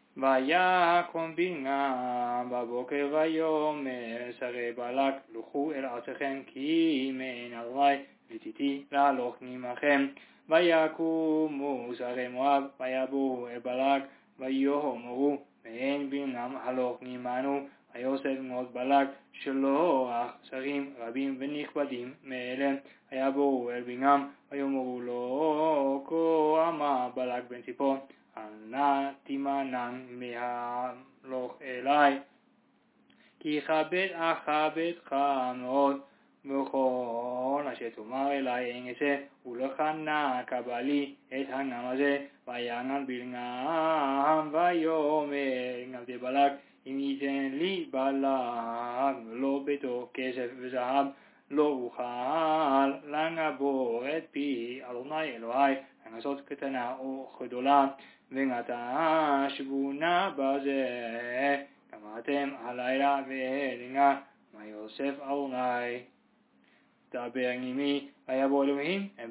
ויקום בלעם בבוקר ויאמר שרי בלק לכו אל ארצכם כי מעין אדוני ותיתי להלוך עמכם. ויקומו שרי מואב ויבואו אל בלק ויאמרו מעין בלעם הלוך עמנו. ויוסף מאוד בלק שלוח שרים רבים ונכבדים מאלה. ויבואו אל בלעם ויאמרו לו כה אמר בלק בן ציפור אל נא תימנע מהלוך אלי כי אכבדך מאוד וכל אשר תאמר אלי אין אעשה ולך נא קבלי את הנם הזה. ויען בלעם ויאמר עבדי בלק אם ייתן לי בלק לא ביתו כסף וזהב לא אוכל לנבור את פי אדוני אלוהי לעשות קטנה או גדולה ונתן שבונה בזה קמתם הלילה והלילה מה יוסף אדוני דבר עמי. ויבוא אלוהים אל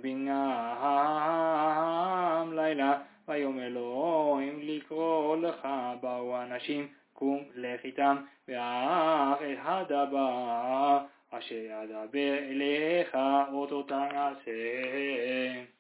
בלעם לילה ויאמר לו אם לקרוא לך באו אנשים קום לך איתם ואך את הדבר אשר אדבר אליך אותו תעשה.